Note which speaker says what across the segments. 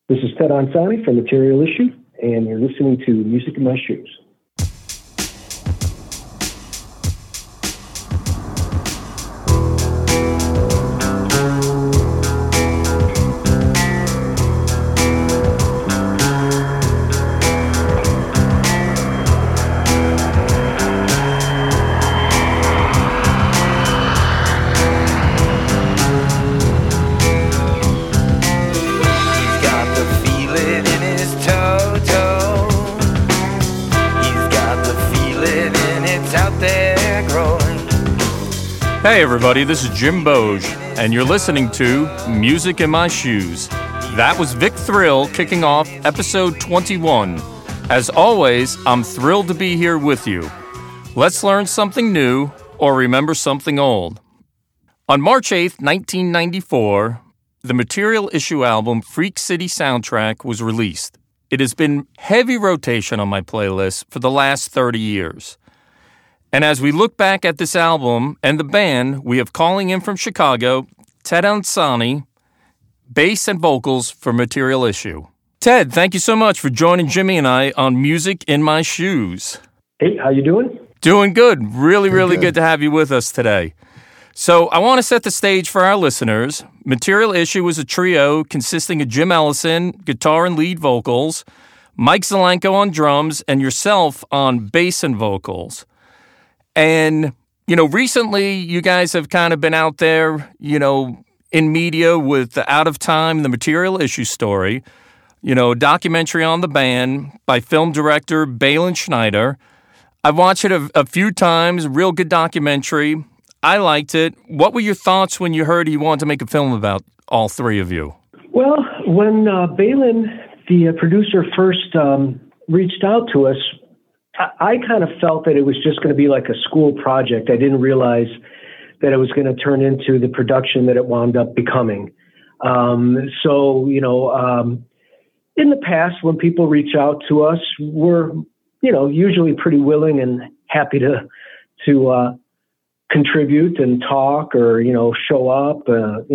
Speaker 1: This is Ted Ansani from Material Issue, and you're listening to Music in My Shoes.
Speaker 2: Hey everybody, this is Jim Boge, and you're listening to Music in My Shoes. That was Vic Thrill kicking off episode 21. As always, I'm thrilled to be here with you. Let's learn something new or remember something old. On March 8th, 1994, the Material Issue album Freak City Soundtrack was released. It has been heavy rotation on my playlist for the last 30 years. And as we look back at this album and the band, we have calling in from Chicago, Ted Ansani, bass and vocals for Material Issue. Ted, thank you so much for joining Jimmy and I on Music in My Shoes.
Speaker 1: Hey, how you doing?
Speaker 2: Doing good. Really good to have you with us today. So I want to set the stage for our listeners. Material Issue is a trio consisting of Jim Ellison, guitar and lead vocals, Mike Zelenko on drums, and yourself on bass and vocals. And, recently you guys have kind of been out there, in media with the Out of Time, the Material Issue story, a documentary on the band by film director Balin Schneider. I've watched it a few times, real good documentary. I liked it. What were your thoughts when you heard he wanted to make a film about all three of you?
Speaker 1: Well, when Balin, the producer, first reached out to us, I kind of felt that it was just going to be like a school project. I didn't realize that it was going to turn into the production that it wound up becoming. In the past, when people reach out to us, we're, usually pretty willing and happy to contribute and talk or, show up,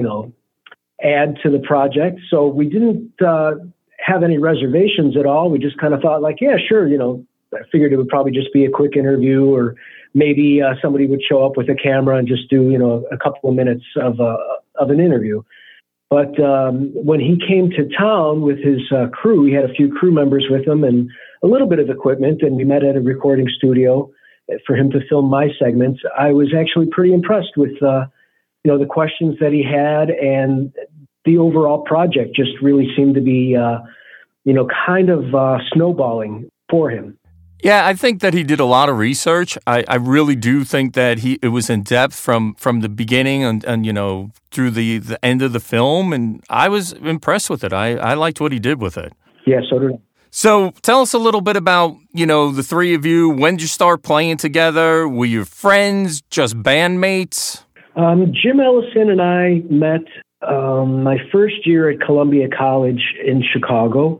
Speaker 1: add to the project. So we didn't have any reservations at all. We just kind of thought like, yeah, sure, I figured it would probably just be a quick interview, or maybe somebody would show up with a camera and just do, a couple of minutes of an interview. But when he came to town with his crew, he had a few crew members with him and a little bit of equipment, and we met at a recording studio for him to film my segments. I was actually pretty impressed with, the questions that he had, and the overall project just really seemed to be, kind of snowballing for him.
Speaker 2: Yeah, I think that he did a lot of research. I really do think that it was in depth from the beginning and through the end of the film, and I was impressed with it. I liked what he did with it.
Speaker 1: Yeah, so did I.
Speaker 2: So tell us a little bit about, the three of you. When did you start playing together? Were you friends, just bandmates?
Speaker 1: Jim Ellison and I met my first year at Columbia College in Chicago.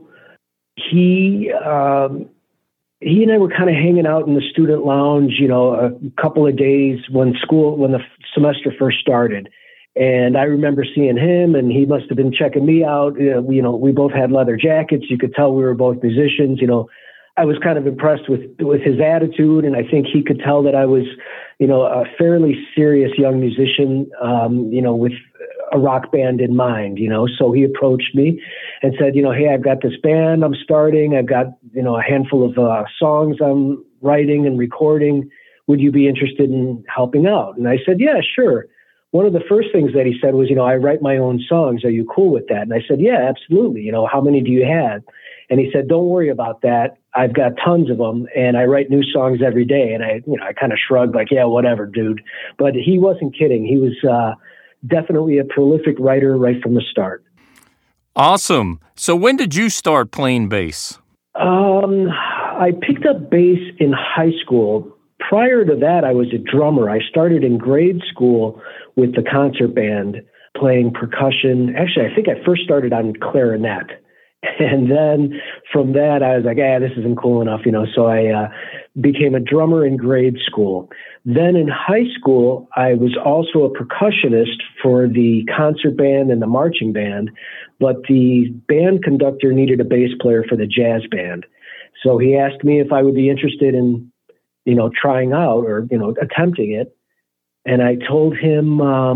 Speaker 1: He and I were kind of hanging out in the student lounge, a couple of days when the semester first started. And I remember seeing him, and he must have been checking me out. We both had leather jackets. You could tell we were both musicians. I was kind of impressed with his attitude, and I think he could tell that I was, a fairly serious young musician, with a rock band in mind, so he approached me and said, hey, I've got this band I'm starting. I've got, a handful of songs I'm writing and recording. Would you be interested in helping out? And I said, yeah, sure. One of the first things that he said was, I write my own songs. Are you cool with that? And I said, yeah, absolutely. How many do you have? And he said, don't worry about that. I've got tons of them, and I write new songs every day. And I kind of shrugged like, yeah, whatever, dude. But he wasn't kidding. He was, definitely a prolific writer right from the start.
Speaker 2: Awesome. So when did you start playing bass?
Speaker 1: I picked up bass in high school. Prior to that, I was a drummer. I started in grade school with the concert band playing percussion. Actually, I think I first started on clarinet. And then from that, I was like, this isn't cool enough, So I became a drummer in grade school. Then in high school, I was also a percussionist for the concert band and the marching band, but the band conductor needed a bass player for the jazz band. So he asked me if I would be interested in, trying out or, attempting it. And I told him,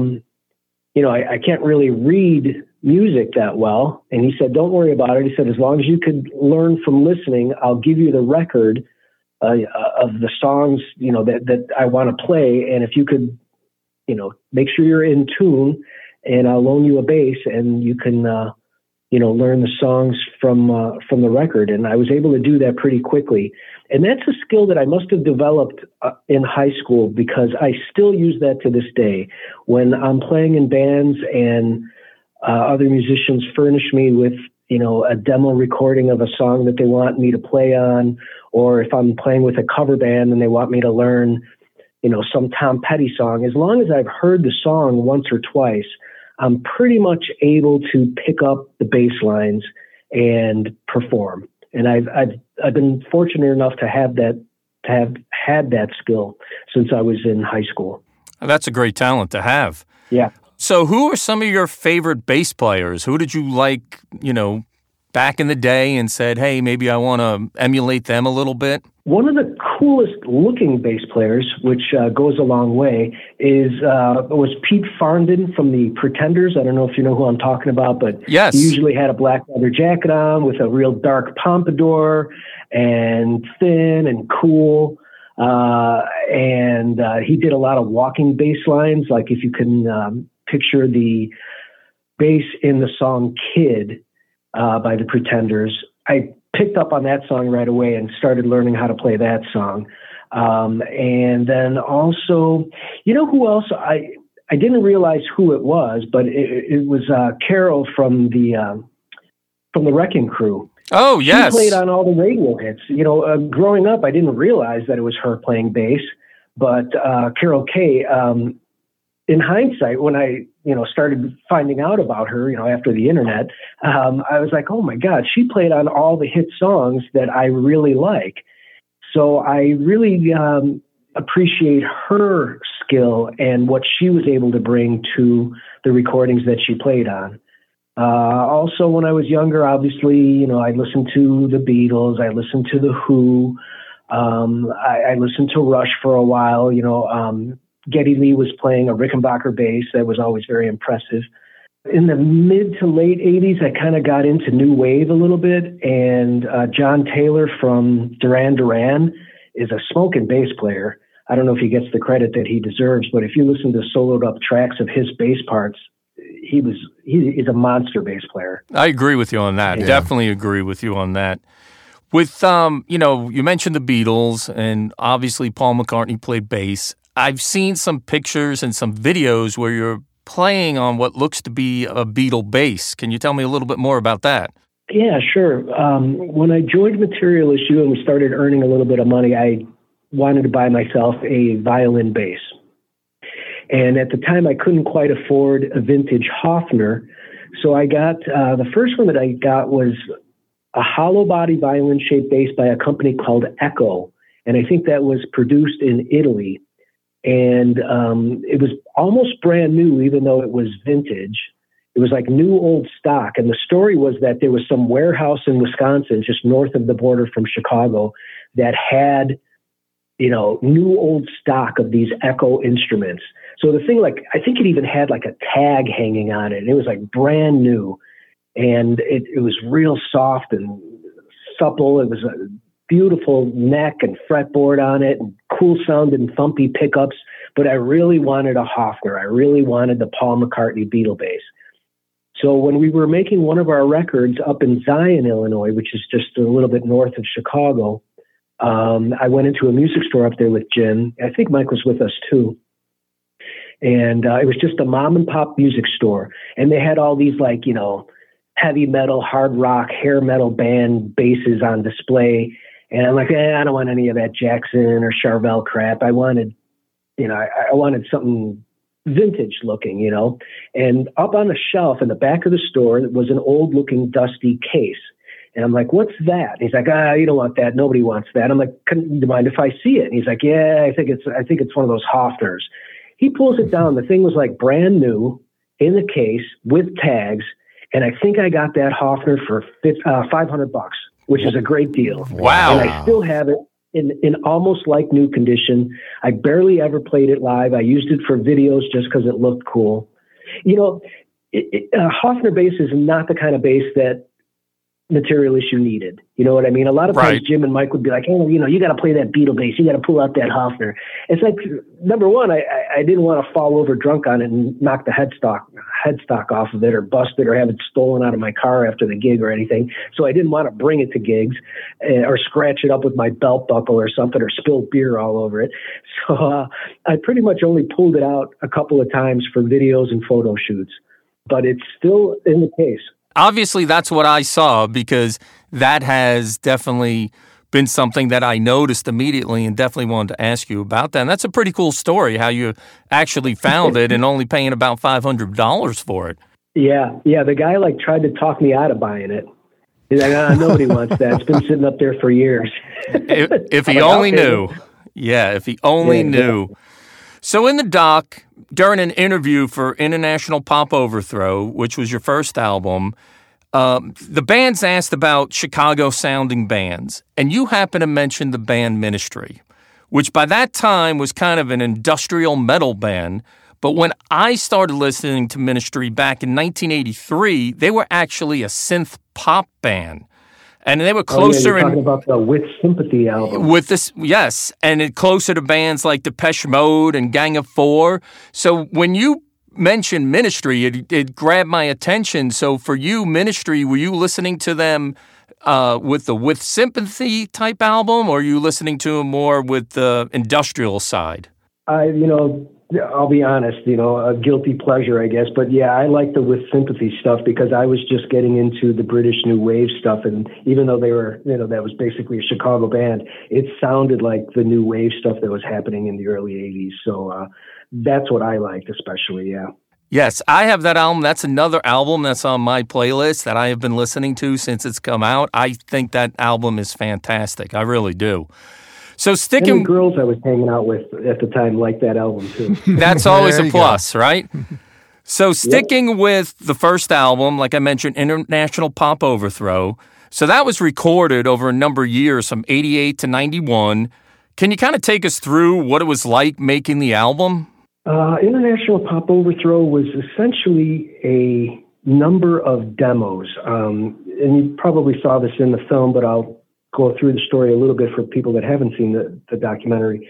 Speaker 1: I can't really read music that well. And he said, don't worry about it. He said, as long as you could learn from listening, I'll give you the record of the songs, that I want to play. And if you could, make sure you're in tune, and I'll loan you a bass and you can, learn the songs from the record. And I was able to do that pretty quickly. And that's a skill that I must have developed in high school, because I still use that to this day. When I'm playing in bands and other musicians furnish me with, a demo recording of a song that they want me to play on, or if I'm playing with a cover band and they want me to learn, some Tom Petty song, as long as I've heard the song once or twice, I'm pretty much able to pick up the bass lines and perform. And I've been fortunate enough to have had that skill since I was in high school.
Speaker 2: That's a great talent to have.
Speaker 1: Yeah.
Speaker 2: So who are some of your favorite bass players? Who did you like, back in the day and said, hey, maybe I want to emulate them a little bit?
Speaker 1: One of the coolest looking bass players, which goes a long way, was Pete Farndon from the Pretenders. I don't know if you know who I'm talking about, but
Speaker 2: yes.
Speaker 1: He usually had a black leather jacket on with a real dark pompadour and thin and cool. And he did a lot of walking bass lines, like if you can picture the bass in the song Kid by the Pretenders. I picked up on that song right away and started learning how to play that song. And then also, who else? I didn't realize who it was, but it was Carol from the Wrecking Crew.
Speaker 2: Oh, yes.
Speaker 1: She played on all the radio hits. Growing up, I didn't realize that it was her playing bass, but Carol Kay, in hindsight, when I, started finding out about her, after the internet, I was like, oh my God, she played on all the hit songs that I really like. So I really appreciate her skill and what she was able to bring to the recordings that she played on. Also, when I was younger, obviously, I listened to the Beatles, I listened to the Who, I listened to Rush for a while. Geddy Lee was playing a Rickenbacker bass that was always very impressive. In the mid to late 80s, I kind of got into new wave a little bit, and John Taylor from Duran Duran is a smoking bass player. I don't know if he gets the credit that he deserves, but if you listen to soloed up tracks of his bass parts, he's a monster bass player.
Speaker 2: I agree with you on that. Yeah. Definitely agree with you on that. With, you mentioned the Beatles, and obviously Paul McCartney played bass. I've seen some pictures and some videos where you're playing on what looks to be a Beatle bass. Can you tell me a little bit more about that?
Speaker 1: Yeah, sure. When I joined Material Issue and we started earning a little bit of money, I wanted to buy myself a violin bass. And at the time, I couldn't quite afford a vintage Hofner. So I got, the first one that I got was a hollow body violin shaped bass by a company called Echo. And I think that was produced in Italy. And it was almost brand new, even though it was vintage. It was like new old stock. And the story was that there was some warehouse in Wisconsin, just north of the border from Chicago, that had, new old stock of these Echo instruments. So the thing, I think it even had like a tag hanging on it. And it was like brand new. And it was real soft and supple. It was a beautiful neck and fretboard on it, and cool sounding thumpy pickups. But I really wanted a Hofner. I really wanted the Paul McCartney Beatle bass. So when we were making one of our records up in Zion, Illinois, which is just a little bit north of Chicago, I went into a music store up there with Jim. I think Mike was with us too. And it was just a mom and pop music store. And they had all these heavy metal, hard rock, hair metal band basses on display. And I'm like, I don't want any of that Jackson or Charvel crap. I wanted, I wanted something vintage looking, And up on the shelf in the back of the store was an old looking dusty case. And I'm like, what's that? And he's like, you don't want that. Nobody wants that. I'm like, do you mind if I see it? And he's like, yeah, I think it's one of those Hofners. He pulls it down. The thing was like brand new in the case with tags. And I think I got that Hofner for $500, which is a great deal.
Speaker 2: Wow.
Speaker 1: And I still have it in almost like new condition. I barely ever played it live. I used it for videos just because it looked cool. You know, Hofner bass is not the kind of bass that Material Issue needed. You know what I mean? A lot of times Jim and Mike would be like, oh, you know, you got to play that Beatle bass. You got to pull out that Hofner. It's like, number one, I didn't want to fall over drunk on it and knock the headstock off of it or bust it or have it stolen out of my car after the gig or anything. So I didn't want to bring it to gigs or scratch it up with my belt buckle or something or spill beer all over it. So I pretty much only pulled it out a couple of times for videos and photo shoots, but it's still in the case.
Speaker 2: Obviously, that's what I saw, because that has definitely been something that I noticed immediately and definitely wanted to ask you about that. And that's a pretty cool story, how you actually found it and only paying about $500 for it.
Speaker 1: Yeah. The guy tried to talk me out of buying it. He's like, nobody wants that. It's been sitting up there for years.
Speaker 2: If he only knew. Yeah, if he only knew. So in the doc, during an interview for International Pop Overthrow, which was your first album, the band's asked about Chicago-sounding bands, and you happen to mention the band Ministry, which by that time was kind of an industrial metal band. But when I started listening to Ministry back in 1983, they were actually a synth pop band. And they were closer
Speaker 1: you're talking about the With Sympathy album.
Speaker 2: With this, yes, and closer to bands like Depeche Mode and Gang of Four. So when you mentioned Ministry, it grabbed my attention. So for you, Ministry, were you listening to them with the With Sympathy type album, or are you listening to them more with the industrial side?
Speaker 1: I'll be honest, a guilty pleasure, I guess. But yeah, I like the With Sympathy stuff because I was just getting into the British New Wave stuff. And even though they were, that was basically a Chicago band, it sounded like the New Wave stuff that was happening in the early 80s. So that's what I liked, especially, yeah.
Speaker 2: Yes, I have that album. That's another album that's on my playlist that I have been listening to since it's come out. I think that album is fantastic. I really do. So sticking,
Speaker 1: and the girls I was hanging out with at the time liked that album too.
Speaker 2: That's always a plus, right? So sticking with the first album, like I mentioned, International Pop Overthrow. So that was recorded over a number of years, from 88 to 91. Can you kind of take us through what it was like making the album?
Speaker 1: International Pop Overthrow was essentially a number of demos. And you probably saw this in the film, but I'll go through the story a little bit for people that haven't seen the documentary.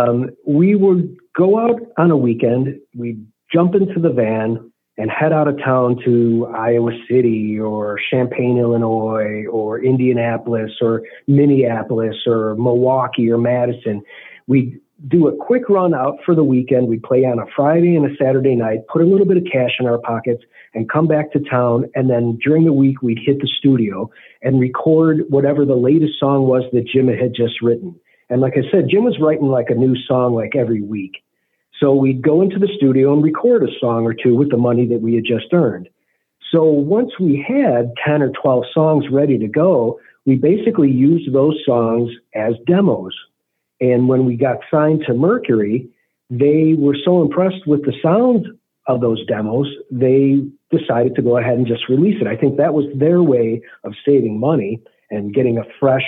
Speaker 1: We would go out on a weekend, we'd jump into the van and head out of town to Iowa City or Champaign, Illinois, or Indianapolis or Minneapolis or Milwaukee or Madison. We'd do a quick run out for the weekend. We'd play on a Friday and a Saturday night, put a little bit of cash in our pockets, and come back to town. And then during the week, we'd hit the studio and record whatever the latest song was that Jim had just written. And like I said, Jim was writing like a new song like every week. So we'd go into the studio and record a song or two with the money that we had just earned. So once we had 10 or 12 songs ready to go, we basically used those songs as demos. And when we got signed to Mercury, they were so impressed with the sound of those demos, they decided to go ahead and just release it. I think that was their way of saving money and getting a fresh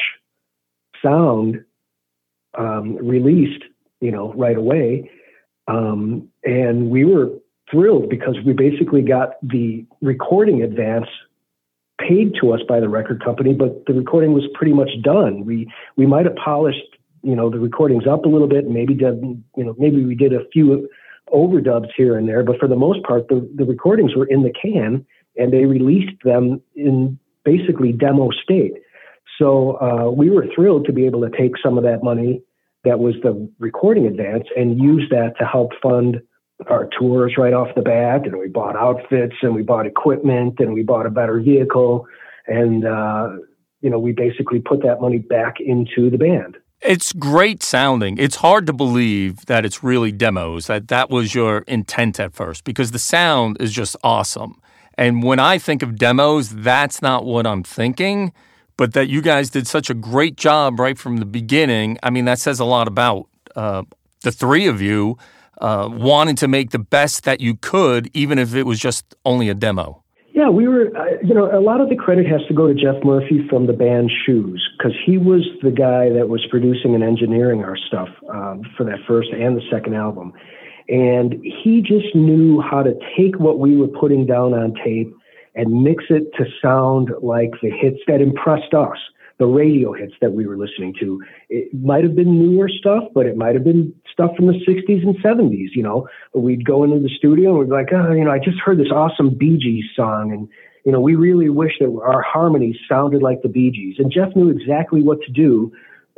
Speaker 1: sound released, right away. And we were thrilled because we basically got the recording advance paid to us by the record company, but the recording was pretty much done. We might have polished, the recordings up a little bit, maybe we did a few overdubs here and there, but for the most part, the recordings were in the can and they released them in basically demo state. So we were thrilled to be able to take some of that money that was the recording advance and use that to help fund our tours right off the bat. And we bought outfits and we bought equipment and we bought a better vehicle. And, we basically put that money back into the band.
Speaker 2: It's great sounding. It's hard to believe that it's really demos, that was your intent at first, because the sound is just awesome. And when I think of demos, that's not what I'm thinking. but that you guys did such a great job right from the beginning. I mean, that says a lot about the three of you wanting to make the best that you could, even if it was just only a demo.
Speaker 1: Yeah, we were, a lot of the credit has to go to Jeff Murphy from the band Shoes, because he was the guy that was producing and engineering our stuff for that first and the second album. And he just knew how to take what we were putting down on tape and mix it to sound like the hits that impressed us, the radio hits that we were listening to. It might have been newer stuff, but it might have been stuff from the 60s and 70s, We'd go into the studio and we'd be like, I just heard this awesome Bee Gees song, and, we really wish that our harmonies sounded like the Bee Gees. And Jeff knew exactly what to do,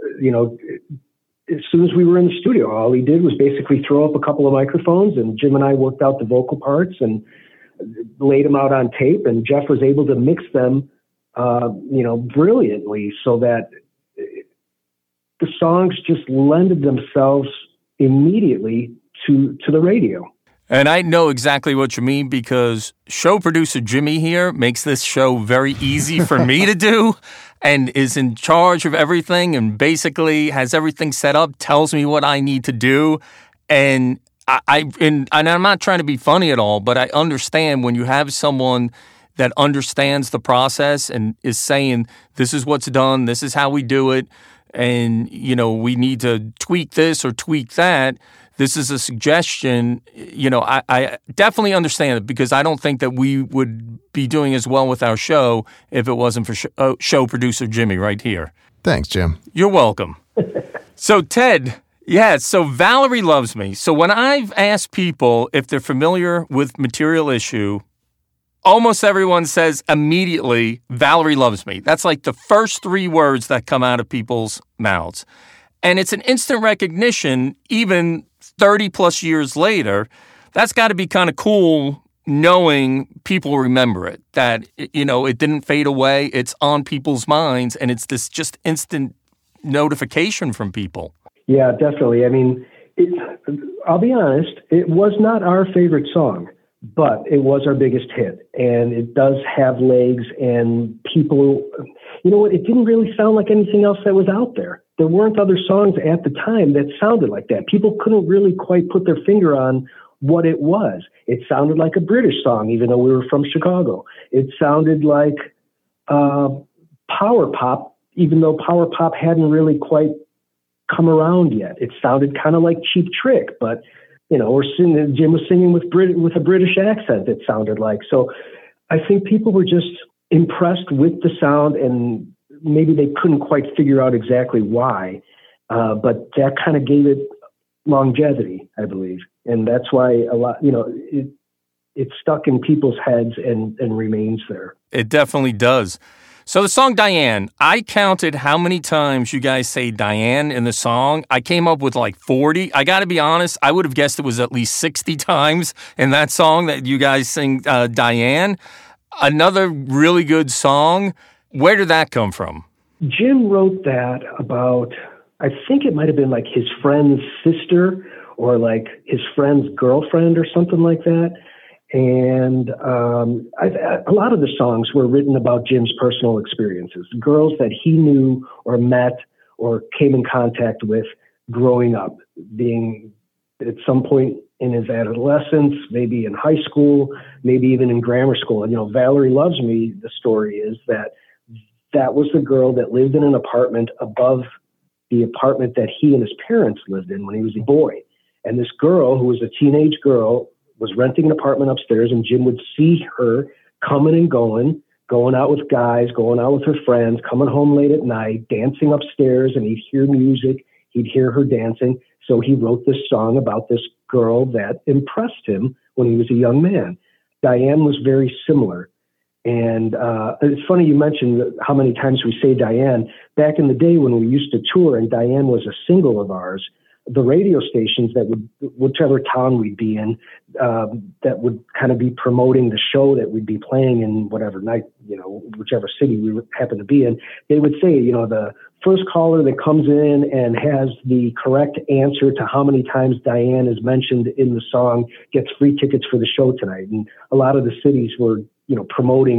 Speaker 1: as soon as we were in the studio. All he did was basically throw up a couple of microphones, and Jim and I worked out the vocal parts and laid them out on tape, and Jeff was able to mix them brilliantly, so that the songs just lended themselves immediately to the radio.
Speaker 2: And I know exactly what you mean, because show producer Jimmy here makes this show very easy for me to do, and is in charge of everything, and basically has everything set up, tells me what I need to do. And and I'm not trying to be funny at all, but I understand when you have someone that understands the process and is saying, this is what's done, this is how we do it, and, we need to tweak this or tweak that. This is a suggestion. I definitely understand it, because I don't think that we would be doing as well with our show if it wasn't for show producer Jimmy right here.
Speaker 3: Thanks, Jim.
Speaker 2: You're welcome. So, Ted, so Valerie Loves Me. So when I've asked people if they're familiar with Material Issue, almost everyone says immediately, Valerie Loves Me. That's like the first three words that come out of people's mouths. And it's an instant recognition, even 30 plus years later. That's got to be kind of cool, knowing people remember it, that, it didn't fade away. It's on people's minds, and it's this just instant notification from people.
Speaker 1: Yeah, definitely. I mean, I'll be honest, it was not our favorite song, but it was our biggest hit, and it does have legs, and people, it didn't really sound like anything else that was out there. There weren't other songs at the time that sounded like that. People couldn't really quite put their finger on what it was. It sounded like a British song, even though we were from Chicago. It sounded like power pop, even though power pop hadn't really quite come around yet. It sounded kind of like Cheap Trick, but Jim was singing with a British accent, it sounded like. So I think people were just impressed with the sound, and maybe they couldn't quite figure out exactly why, but that kind of gave it longevity, I believe. And that's why a lot, it stuck in people's heads and remains there.
Speaker 2: It definitely does. So the song Diane, I counted how many times you guys say Diane in the song. I came up with like 40. I got to be honest, I would have guessed it was at least 60 times in that song that you guys sing Diane. Another really good song. Where did that come from?
Speaker 1: Jim wrote that about, I think it might have been like his friend's sister or like his friend's girlfriend or something like that. And a lot of the songs were written about Jim's personal experiences, girls that he knew or met or came in contact with growing up, being at some point in his adolescence, maybe in high school, maybe even in grammar school. And, Valerie Loves Me, the story is that was the girl that lived in an apartment above the apartment that he and his parents lived in when he was a boy. And this girl, who was a teenage girl, was renting an apartment upstairs, and Jim would see her coming and going out with guys, going out with her friends, coming home late at night, dancing upstairs, and he'd hear music, he'd hear her dancing. So he wrote this song about this girl that impressed him when he was a young man. Diane was very similar. And it's funny you mentioned how many times we say Diane. Back in the day when we used to tour and Diane was a single of ours, the radio stations that would, whichever town we'd be in, that would kind of be promoting the show that we'd be playing in whatever night, whichever city we would happen to be in, they would say, the first caller that comes in and has the correct answer to how many times Diane is mentioned in the song gets free tickets for the show tonight. And a lot of the cities were, promoting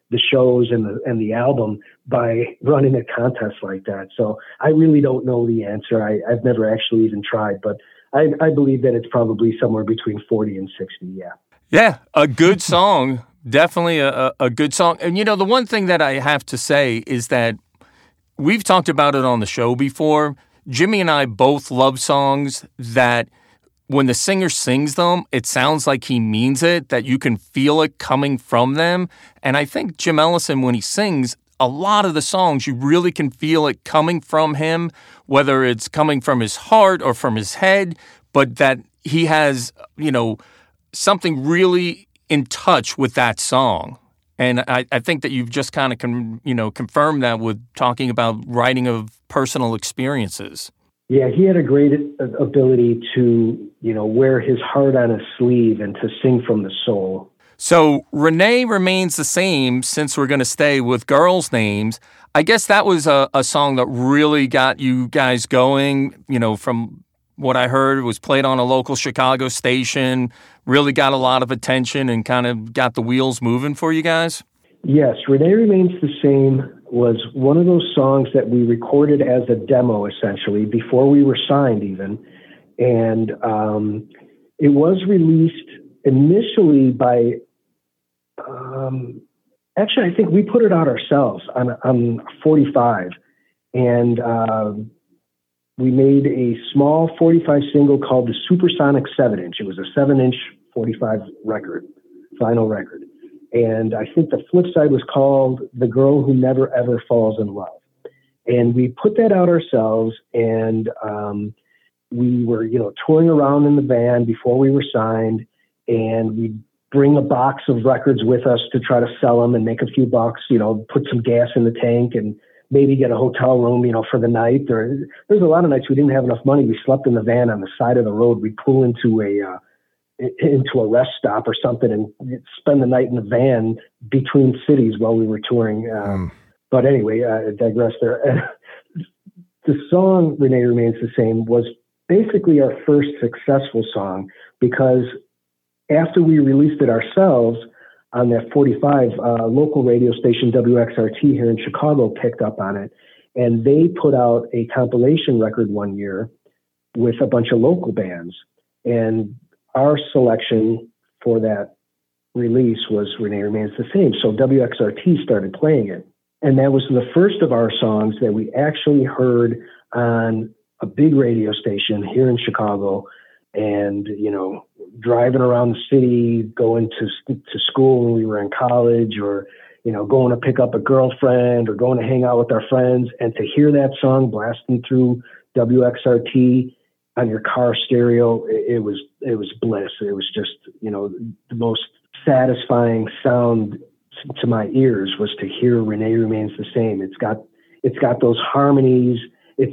Speaker 1: the shows and the album by running a contest like that. So I really don't know the answer. I've never actually even tried, but I believe that it's probably somewhere between 40 and 60. Yeah.
Speaker 2: Yeah, a good song. Definitely a good song. And, the one thing that I have to say is that we've talked about it on the show before. Jimmy and I both love songs that when the singer sings them, it sounds like he means it, that you can feel it coming from them. And I think Jim Ellison, when he sings, a lot of the songs, you really can feel it coming from him, whether it's coming from his heart or from his head, but that he has, something really in touch with that song. And I think that you've just kind of, confirmed that with talking about writing of personal experiences.
Speaker 1: Yeah, he had a great ability to, wear his heart on his sleeve and to sing from the soul.
Speaker 2: So Renee Remains the Same, since we're going to stay with girls' names. I guess that was a song that really got you guys going, from what I heard. It was played on a local Chicago station, really got a lot of attention and kind of got the wheels moving for you guys. Yes,
Speaker 1: Renee Remains the Same was one of those songs that we recorded as a demo, essentially, before we were signed even. And it was released initially by, actually, I think we put it out ourselves on 45. And we made a small 45 single called the Supersonic 7-inch. It was a 7-inch 45 record, vinyl record. And I think the flip side was called The Girl Who Never Ever Falls in Love. And we put that out ourselves, and we were, touring around in the van before we were signed, and we'd bring a box of records with us to try to sell them and make a few bucks, put some gas in the tank and maybe get a hotel room, for the night. There's a lot of nights we didn't have enough money. We slept in the van on the side of the road. We'd pull into a rest stop or something and spend the night in the van between cities while we were touring. But anyway, I digress there. The song Renee Remains the Same was basically our first successful song, because after we released it ourselves on that 45, local radio station WXRT here in Chicago picked up on it, and they put out a compilation record one year with a bunch of local bands. And our selection for that release was Renee Remains the Same. So WXRT started playing it. And that was the first of our songs that we actually heard on a big radio station here in Chicago. And, driving around the city, going to school when we were in college, or, going to pick up a girlfriend or going to hang out with our friends, and to hear that song blasting through WXRT on your car stereo, it was bliss. It was just, the most satisfying sound to my ears was to hear Renee Remains the Same. It's got those harmonies. It's,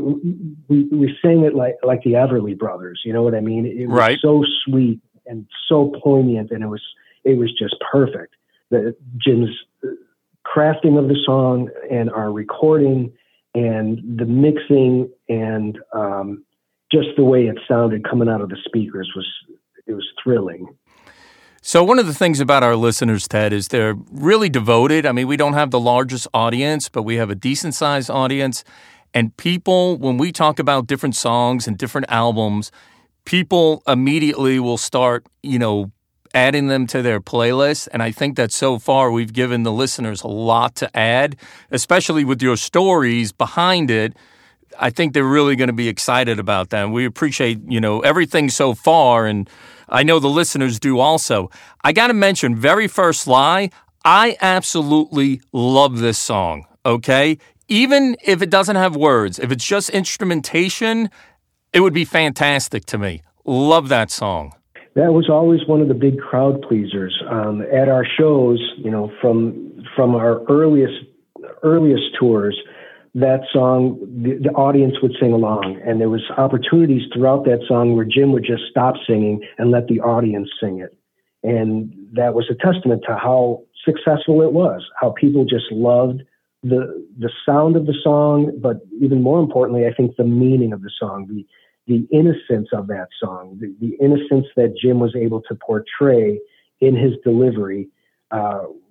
Speaker 1: we sang it like the Everly Brothers, you know what I mean? It was right. So sweet and so poignant, and it was just perfect. Jim's crafting of the song and our recording and the mixing and just the way it sounded coming out of the speakers was thrilling.
Speaker 2: So one of the things about our listeners, Ted, is they're really devoted. I mean, we don't have the largest audience, but we have a decent-sized audience. And people, when we talk about different songs and different albums, people immediately will start, adding them to their playlist. And I think that so far we've given the listeners a lot to add, especially with your stories behind it. I think they're really going to be excited about that. And we appreciate, everything so far. And I know the listeners do also. I got to mention, Very First Lie, I absolutely love this song, okay? Even if it doesn't have words, if it's just instrumentation, it would be fantastic to me. Love that song.
Speaker 1: That was always one of the big crowd pleasers at our shows. From our earliest tours, that song, the audience would sing along, and there was opportunities throughout that song where Jim would just stop singing and let the audience sing it, and that was a testament to how successful it was. How people just loved the sound of the song, but even more importantly, I think the meaning of the song, the innocence of that song, the innocence that Jim was able to portray in his delivery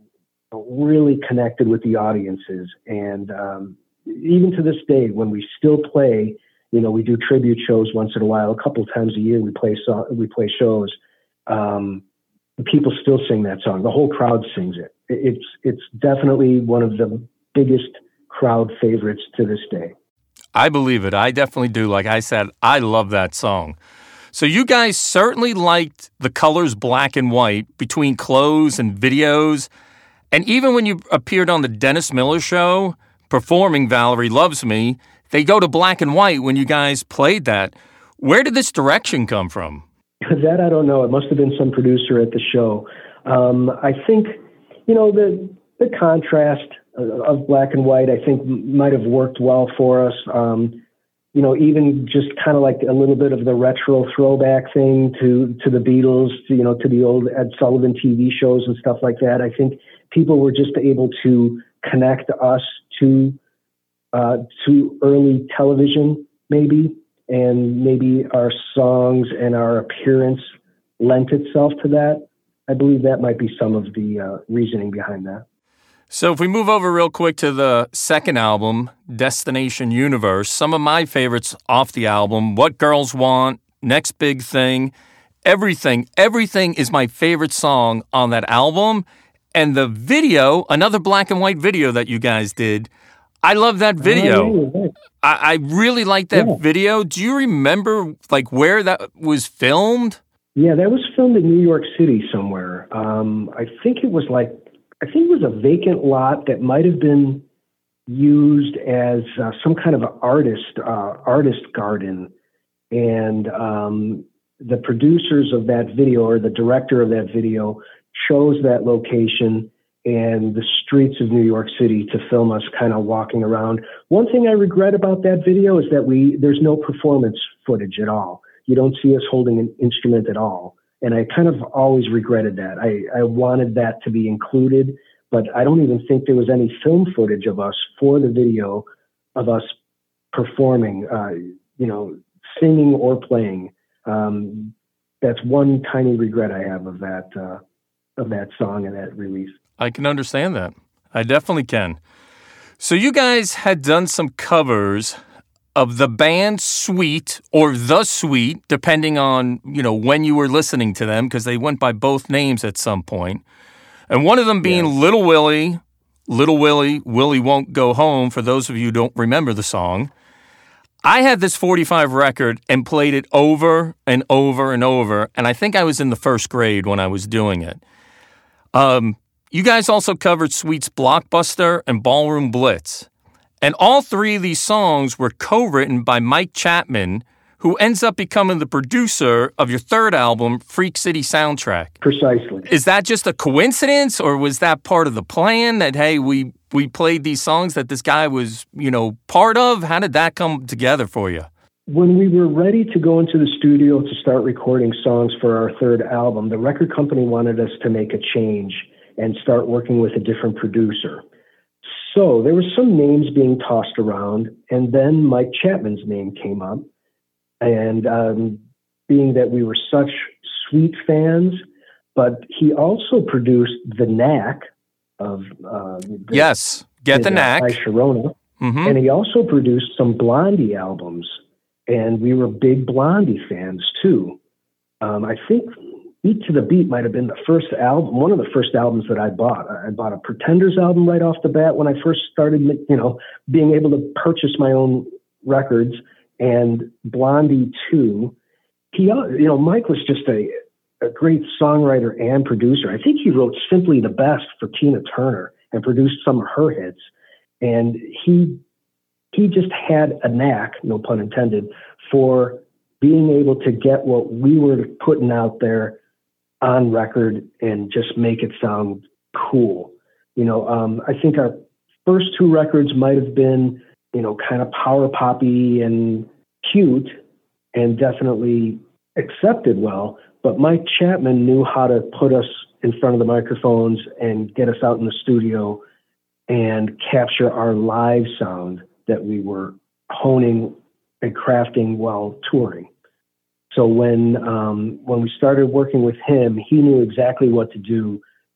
Speaker 1: really connected with the audiences. And even to this day, when we still play, we do tribute shows once in a while, a couple of times a year. We play shows. People still sing that song. The whole crowd sings it. It's definitely one of the biggest crowd favorites to this day.
Speaker 2: I believe it. I definitely do. Like I said, I love that song. So you guys certainly liked the colors black and white between clothes and videos. And even when you appeared on the Dennis Miller Show performing Valerie Loves Me, they go to black and white when you guys played that. Where did this direction come from?
Speaker 1: That I don't know. It must have been some producer at the show. I think, the contrast of black and white, I think might have worked well for us. Even just kind of like a little bit of the retro throwback thing to the Beatles, to the old Ed Sullivan TV shows and stuff like that. I think people were just able to connect us to early television, maybe, and maybe our songs and our appearance lent itself to that. I believe that might be some of the reasoning behind that.
Speaker 2: So if we move over real quick to the second album, Destination Universe, some of my favorites off the album, What Girls Want, Next Big Thing, Everything is my favorite song on that album. And the video, another black and white video that you guys did, I love that video. I really like that video. Do you remember where that was filmed?
Speaker 1: Yeah, that was filmed in New York City somewhere. I think it was a vacant lot that might have been used as some kind of artist garden. And the producers of that video, or the director of that video, chose that location and the streets of New York City to film us kind of walking around. One thing I regret about that video is that there's no performance footage at all. You don't see us holding an instrument at all. And I kind of always regretted that. I wanted that to be included, but I don't even think there was any film footage of us for the video of us performing, singing or playing. That's one tiny regret I have of that song and that release.
Speaker 2: I can understand that. I definitely can. So you guys had done some covers of the band Sweet or The Sweet, depending on, when you were listening to them, because they went by both names at some point. And one of them being Little Willie, Willie Won't Go Home, for those of you who don't remember the song. I had this 45 record and played it over and over and over, and I think I was in the first grade when I was doing it. You guys also covered Sweet's Blockbuster and Ballroom Blitz. And all three of these songs were co-written by Mike Chapman, who ends up becoming the producer of your third album, Freak City Soundtrack.
Speaker 1: Precisely.
Speaker 2: Is that just a coincidence, or was that part of the plan that, hey, we played these songs that this guy was, part of? How did that come together for you?
Speaker 1: When we were ready to go into the studio to start recording songs for our third album, the record company wanted us to make a change and start working with a different producer. So there were some names being tossed around, and then Mike Chapman's name came up. And being that we were such Sweet fans, but he also produced The Knack of
Speaker 2: Get the Knack,
Speaker 1: Sharona, and he also produced some Blondie albums, and we were big Blondie fans too. I think Beat to the Beat might have been the first album, one of the first albums that I bought. I bought a Pretenders album right off the bat when I first started, being able to purchase my own records, and Blondie too. Mike was just a great songwriter and producer. I think he wrote Simply the Best for Tina Turner and produced some of her hits. And he just had a knack, no pun intended, for being able to get what we were putting out there on record and just make it sound cool. I think our first two records might have been, kind of power poppy and cute and definitely accepted well, but Mike Chapman knew how to put us in front of the microphones and get us out in the studio and capture our live sound that we were honing and crafting while touring. So when we started working with him, he knew exactly what to do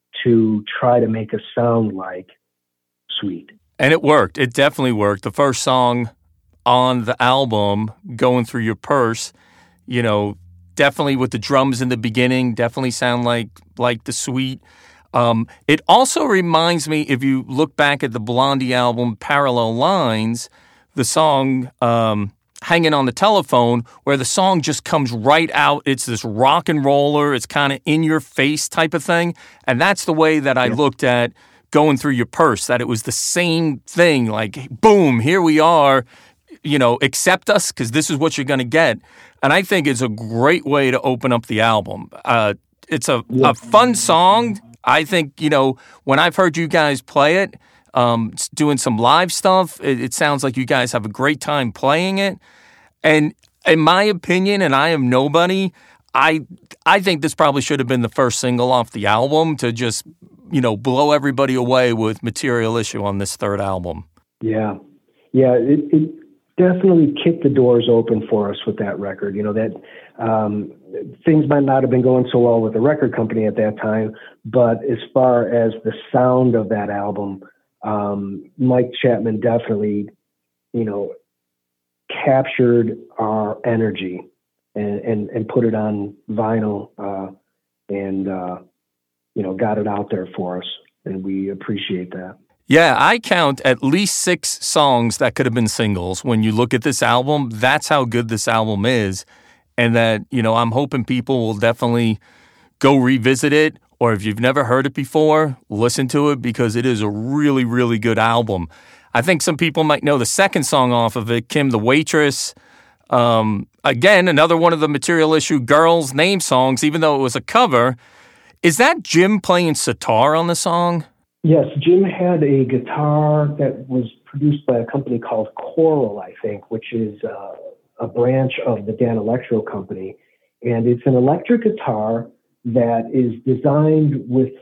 Speaker 1: to try to make us sound like Sweet.
Speaker 2: And it worked. It definitely worked. The first song on the album, Going Through Your Purse, definitely with the drums in the beginning, definitely sound like the Sweet. It also reminds me, if you look back at the Blondie album, Parallel Lines, the song Hanging on the Telephone, where the song just comes right out. It's this rock and roller. It's kind of in your face type of thing. And that's the way that I looked at Going Through Your Purse, that it was the same thing, like, boom, here we are, accept us because this is what you're going to get. And I think it's a great way to open up the album. It's a fun song. I think, when I've heard you guys play it, doing some live stuff, it sounds like you guys have a great time playing it. And in my opinion, and I am nobody, I think this probably should have been the first single off the album to just, blow everybody away with Material Issue on this third album.
Speaker 1: Yeah. It definitely kicked the doors open for us with that record. That things might not have been going so well with the record company at that time, but as far as the sound of that album, Mike Chapman definitely, captured our energy and put it on vinyl and got it out there for us. And we appreciate that.
Speaker 2: Yeah, I count at least 6 songs that could have been singles. When you look at this album, that's how good this album is. And that, I'm hoping people will definitely go revisit it. Or if you've never heard it before, listen to it because it is a really, really good album. I think some people might know the second song off of it, Kim the Waitress. Again, another one of the Material Issue Girls' name songs, even though it was a cover. Is that Jim playing sitar on the song?
Speaker 1: Yes, Jim had a guitar that was produced by a company called Coral, I think, which is a branch of the Dan Electro Company. And it's an electric guitar that is designed with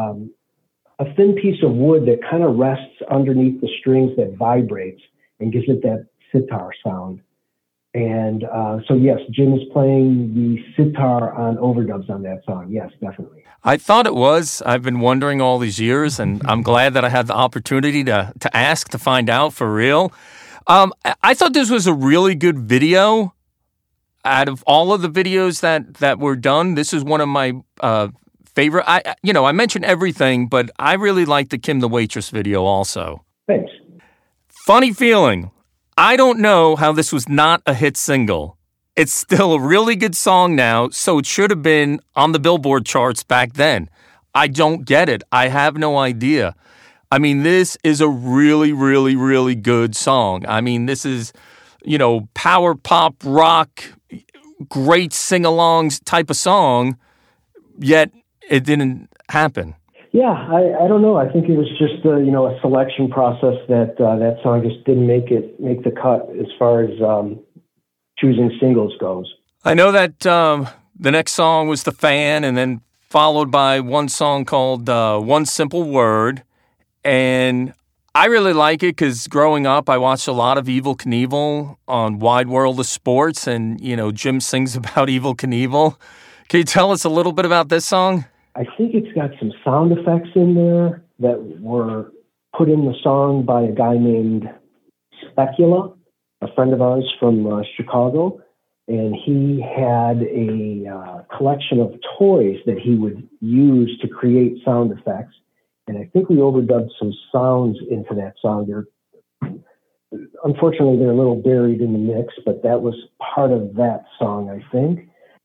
Speaker 1: a thin piece of wood that kind of rests underneath the strings that vibrates and gives it that sitar sound. And so, yes, Jim is playing the sitar on overdubs on that song. Yes, definitely.
Speaker 2: I thought it was. I've been wondering all these years, and I'm glad that I had the opportunity to ask, to find out for real. I thought this was a really good video. Out of all of the videos that were done, this is one of my favorite. I mentioned everything, but I really liked the Kim the Waitress video also.
Speaker 1: Thanks.
Speaker 2: Funny feeling. I don't know how this was not a hit single. It's still a really good song now, so it should have been on the Billboard charts back then. I don't get it. I have no idea. I mean, this is a really, really, really good song. I mean, this is, power pop rock, great sing-alongs type of song, yet it didn't happen.
Speaker 1: Yeah, I don't know. I think it was just a selection process that that song just didn't make the cut as far as choosing singles goes.
Speaker 2: I know that the next song was The Fan, and then followed by one song called One Simple Word. And I really like it because growing up, I watched a lot of Evel Knievel on Wide World of Sports, and, Jim sings about Evel Knievel. Can you tell us a little bit about this song?
Speaker 1: I think it's got some sound effects in there that were put in the song by a guy named Specula, a friend of ours from Chicago, and he had a collection of toys that he would use to create sound effects. And I think we overdubbed some sounds into that song. Unfortunately, they're a little buried in the mix, but that was part of that song, I think.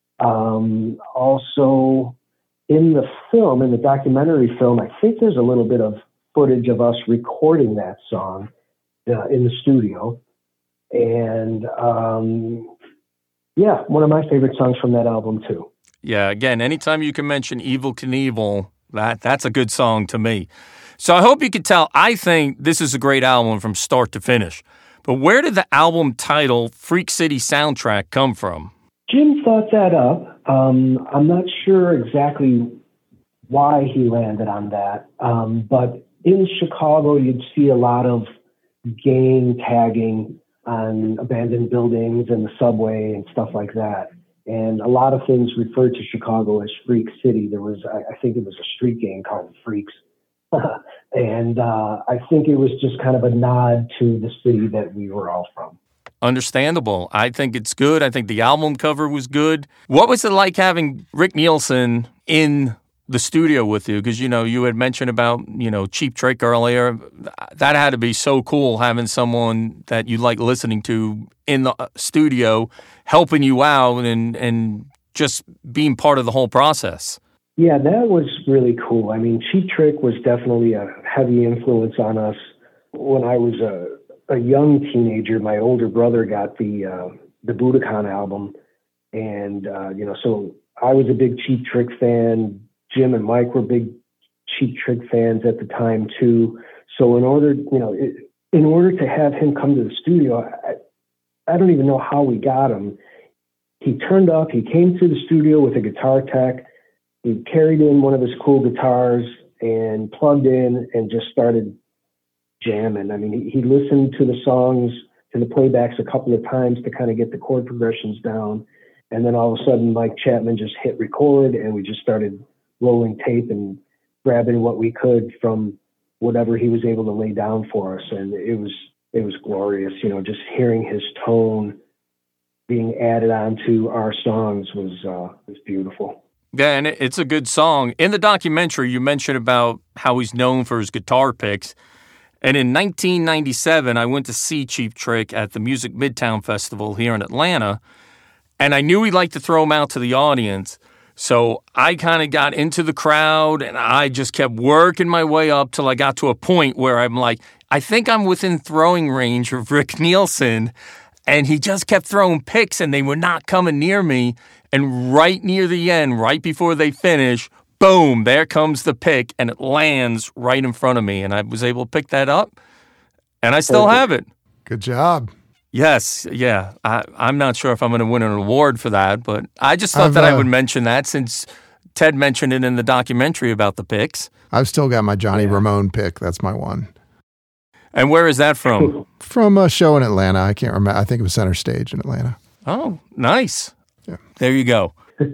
Speaker 1: Also, in the documentary film, I think there's a little bit of footage of us recording that song in the studio. And one of my favorite songs from that album too.
Speaker 2: Yeah, again, anytime you can mention Evel Knievel, that's a good song to me. So I hope you could tell, I think this is a great album from start to finish. But where did the album title Freak City Soundtrack come from?
Speaker 1: Jim thought that up. I'm not sure exactly why he landed on that. But in Chicago, you'd see a lot of gang tagging on abandoned buildings and the subway and stuff like that. And a lot of things referred to Chicago as Freak City. There was, I think it was a street gang called Freaks. And I think it was just kind of a nod to the city that we were all from.
Speaker 2: Understandable. I think it's good. I think the album cover was good. What was it like having Rick Nielsen in the studio with you? Because, you had mentioned about, Cheap Trick earlier. That had to be so cool, having someone that you like listening to in the studio, helping you out and just being part of the whole process.
Speaker 1: Yeah, that was really cool. I mean, Cheap Trick was definitely a heavy influence on us. When I was a young teenager, my older brother got the Budokan album. And, so I was a big Cheap Trick fan. Jim and Mike were big Cheap Trick fans at the time too. So in order to have him come to the studio, I don't even know how we got him. He turned up, he came to the studio with a guitar tech. He carried in one of his cool guitars and plugged in and just started jamming. I mean, he listened to the songs, to the playbacks a couple of times to kind of get the chord progressions down. And then all of a sudden, Mike Chapman just hit record, and we just started rolling tape and grabbing what we could from whatever he was able to lay down for us. And it was glorious, just hearing his tone being added onto our songs was beautiful.
Speaker 2: Yeah, and it's a good song. In the documentary, you mentioned about how he's known for his guitar picks. And in 1997, I went to see Cheap Trick at the Music Midtown Festival here in Atlanta. And I knew he'd like to throw him out to the audience. So I kind of got into the crowd, and I just kept working my way up till I got to a point where I'm like, I think I'm within throwing range of Rick Nielsen. And he just kept throwing picks, and they were not coming near me. And right near the end, right before they finish, boom, there comes the pick, and it lands right in front of me. And I was able to pick that up, and I still have it.
Speaker 3: Good job.
Speaker 2: Yes, yeah. I'm not sure if I'm going to win an award for that, but I just thought that I would mention that since Ted mentioned it in the documentary about the picks.
Speaker 3: I've still got my Johnny Ramone pick. That's my one. And
Speaker 2: where is that from?
Speaker 3: From a show in Atlanta. I can't remember. I think it was Center Stage in Atlanta.
Speaker 2: Oh, nice.
Speaker 3: Yeah.
Speaker 2: There you go.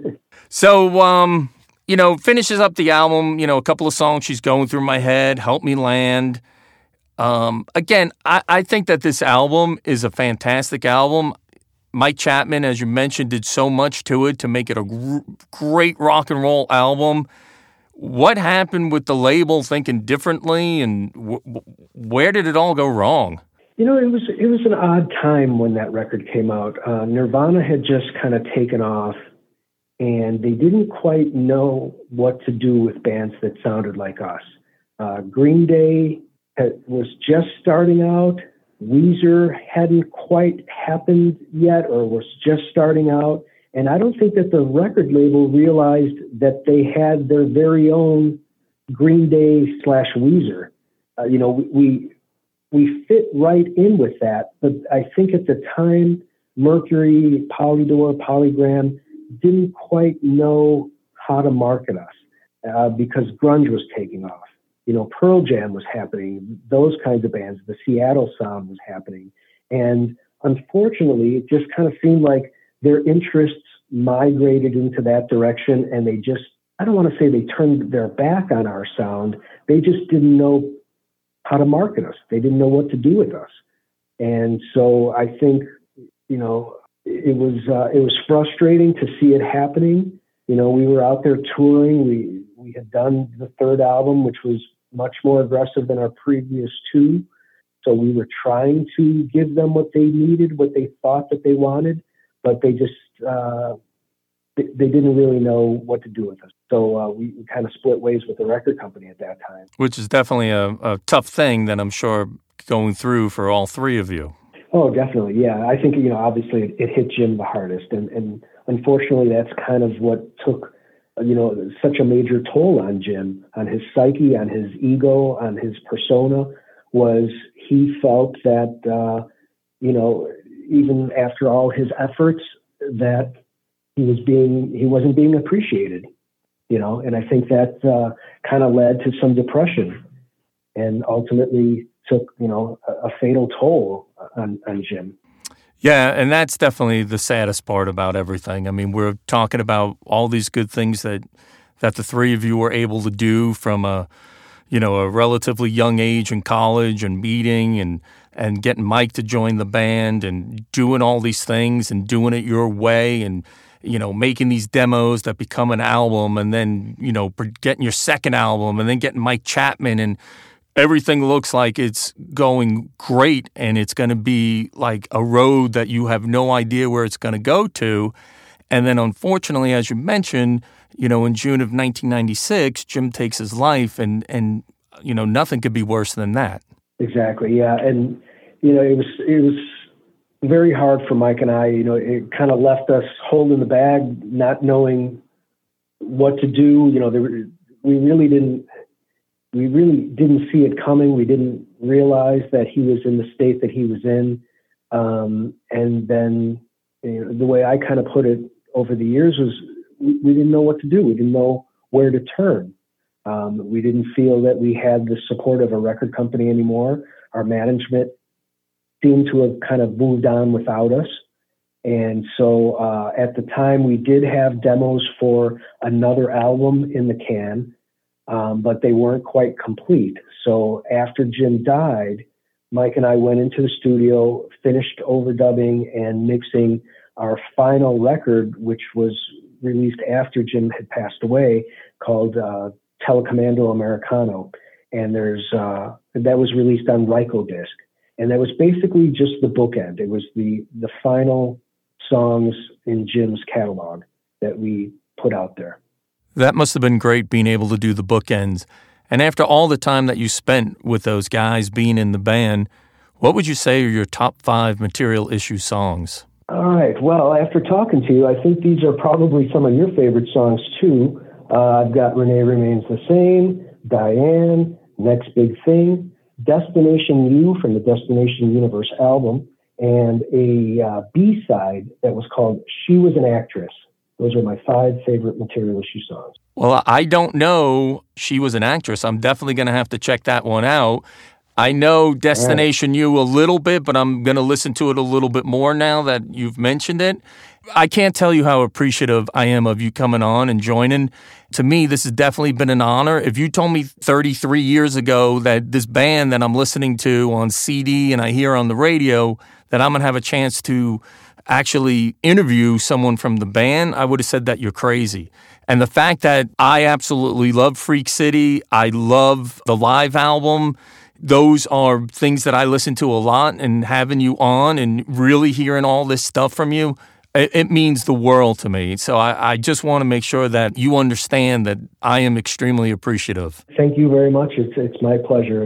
Speaker 2: So, finishes up the album, a couple of songs she's going through my head, Help Me Land. Again, I think that this album is a fantastic album. Mike Chapman, as you mentioned, did so much to it to make it a great rock and roll album. What happened with the label thinking differently, and where did it all go wrong?
Speaker 1: It was an odd time when that record came out. Nirvana had just kind of taken off, and they didn't quite know what to do with bands that sounded like us. Green Day was just starting out. Weezer hadn't quite happened yet, or was just starting out. And I don't think that the record label realized that they had their very own Green Day / Weezer. We fit right in with that. But I think at the time, Mercury, Polydor, Polygram didn't quite know how to market us because grunge was taking off. Pearl Jam was happening. Those kinds of bands, the Seattle sound was happening. And unfortunately, it just kind of seemed like their interests migrated into that direction, and they just, I don't want to say they turned their back on our sound. They just didn't know how to market us. They didn't know what to do with us. And so I think, it was frustrating to see it happening. We were out there touring. We had done the third album, which was much more aggressive than our previous two. So we were trying to give them what they needed, what they thought that they wanted, but they just, they didn't really know what to do with us. So we kind of split ways with the record company at that time.
Speaker 2: Which is definitely a tough thing that I'm sure going through for all three of you.
Speaker 1: Oh, definitely. Yeah. I think, obviously it hit Jim the hardest. And unfortunately, that's kind of what took, such a major toll on Jim, on his psyche, on his ego, on his persona, was he felt that, even after all his efforts, that he wasn't being appreciated, and I think that kind of led to some depression and ultimately took, a fatal toll on Jim.
Speaker 2: Yeah, and that's definitely the saddest part about everything. I mean, we're talking about all these good things that the three of you were able to do from a relatively young age in college and meeting and getting Mike to join the band and doing all these things and doing it your way and, making these demos that become an album and then, getting your second album and then getting Mike Chapman, and everything looks like it's going great and it's going to be like a road that you have no idea where it's going to go to. And then unfortunately, as you mentioned, in June of 1996, Jim takes his life, and nothing could be worse than that.
Speaker 1: Exactly, yeah. And, it was very hard for Mike and I. It kind of left us holding the bag, not knowing what to do. We really didn't see it coming. We didn't realize that he was in the state that he was in. And then the way I kind of put it over the years was, we didn't know what to do. We didn't know where to turn. We didn't feel that we had the support of a record company anymore. Our management seemed to have kind of moved on without us. And so at the time, we did have demos for another album in the can, but they weren't quite complete. So after Jim died, Mike and I went into the studio, finished overdubbing and mixing our final record, which was released after Jim had passed away, called Telecommando Americano. And that was released on Rykodisc. And that was basically just the bookend. It was the final songs in Jim's catalog that we put out there.
Speaker 2: That must have been great, being able to do the bookends. And after all the time that you spent with those guys being in the band, what would you say are your top 5 Material Issue songs?
Speaker 1: All right. Well, after talking to you, I think these are probably some of your favorite songs, too. I've got Renee Remains the Same, Diane, Next Big Thing, Destination U from the Destination Universe album, and a B-side that was called She Was an Actress. Those are my 5 favorite Material Issue songs.
Speaker 2: Well, I don't know She Was an Actress. I'm definitely going to have to check that one out. I know Destination U a little bit, but I'm going to listen to it a little bit more now that you've mentioned it. I can't tell you how appreciative I am of you coming on and joining. To me, this has definitely been an honor. If you told me 33 years ago that this band that I'm listening to on CD and I hear on the radio, that I'm going to have a chance to actually interview someone from the band, I would have said that you're crazy. And the fact that I absolutely love Freak City, I love the live album, those are things that I listen to a lot, and having you on and really hearing all this stuff from you, it means the world to me. So I just want to make sure that you understand that I am extremely appreciative.
Speaker 1: Thank you very much. It's my pleasure.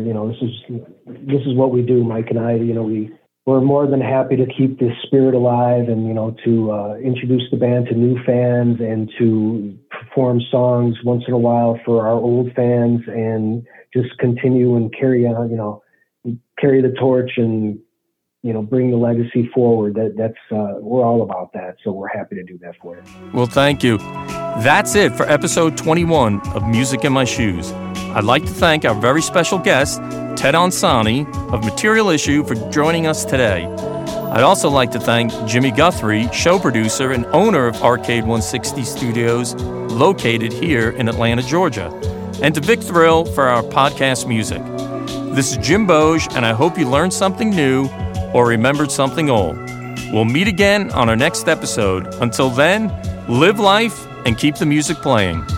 Speaker 1: This is what we do, Mike and I. We're more than happy to keep this spirit alive and, to introduce the band to new fans and to perform songs once in a while for our old fans and just continue and carry on, carry the torch and, bring the legacy forward. That's we're all about that. So we're happy to do that for you.
Speaker 2: Well, thank you. That's it for episode 21 of Music in My Shoes. I'd like to thank our very special guest, Ted Ansani of Material Issue, for joining us today. I'd also like to thank Jimmy Guthrie, show producer and owner of Arcade 160 Studios, located here in Atlanta, Georgia, and to Vic Thrill for our podcast music. This is Jim Boge, and I hope you learned something new or remembered something old. We'll meet again on our next episode. Until then, live life and keep the music playing.